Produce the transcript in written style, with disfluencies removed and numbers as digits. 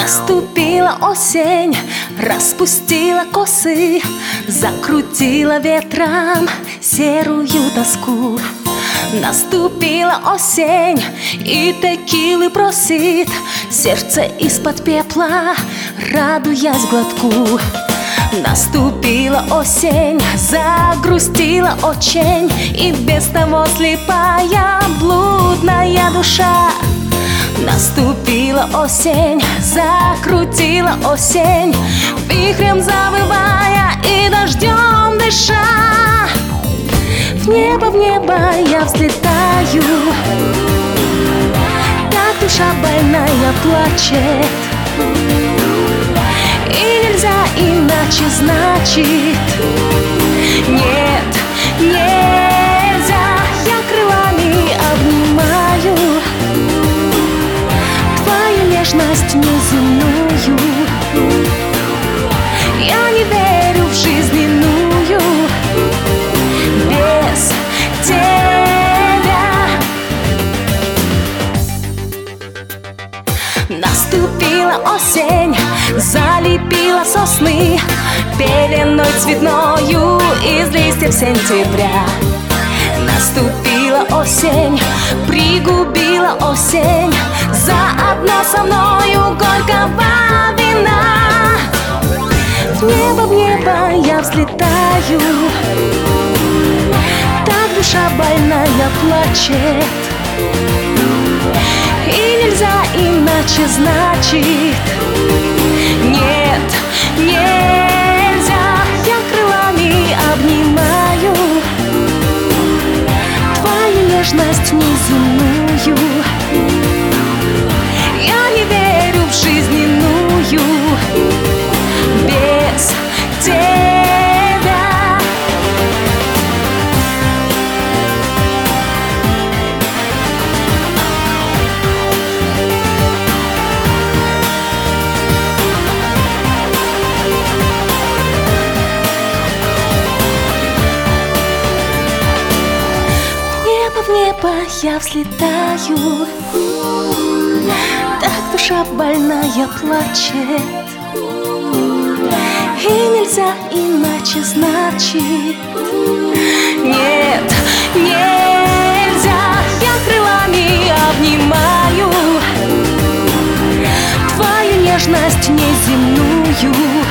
Наступила осень, распустила косы, закрутила ветром серую тоску. Наступила осень, и текилы просит сердце из-под пепла, радуясь глотку. Наступила осень, загрустила очень, и без того слепая блудная душа. Наступила осень, закрутила осень, вихрем завывая и дождем дыша. В небо я взлетаю, так душа больная плачет. И нельзя иначе, значит, нет, нельзя. Я крылами обнимаю твою нежность неземную. Я не верю в жизненную без тебя. Наступила осень, залепила сосны пеленой цветною из листьев сентября. Наступила осень, пригубила осень заодно со мною горького вина. В небо я взлетаю, так душа больная плачет. И нельзя иначе, значит, нет, нельзя. Я крылами обнимаю твою нежность неземную. Я не верю в жизненную без тебя. В небо я взлетаю, так душа больная плачет. И нельзя иначе, значит, нет, нельзя. Я крылами обнимаю твою нежность неземную.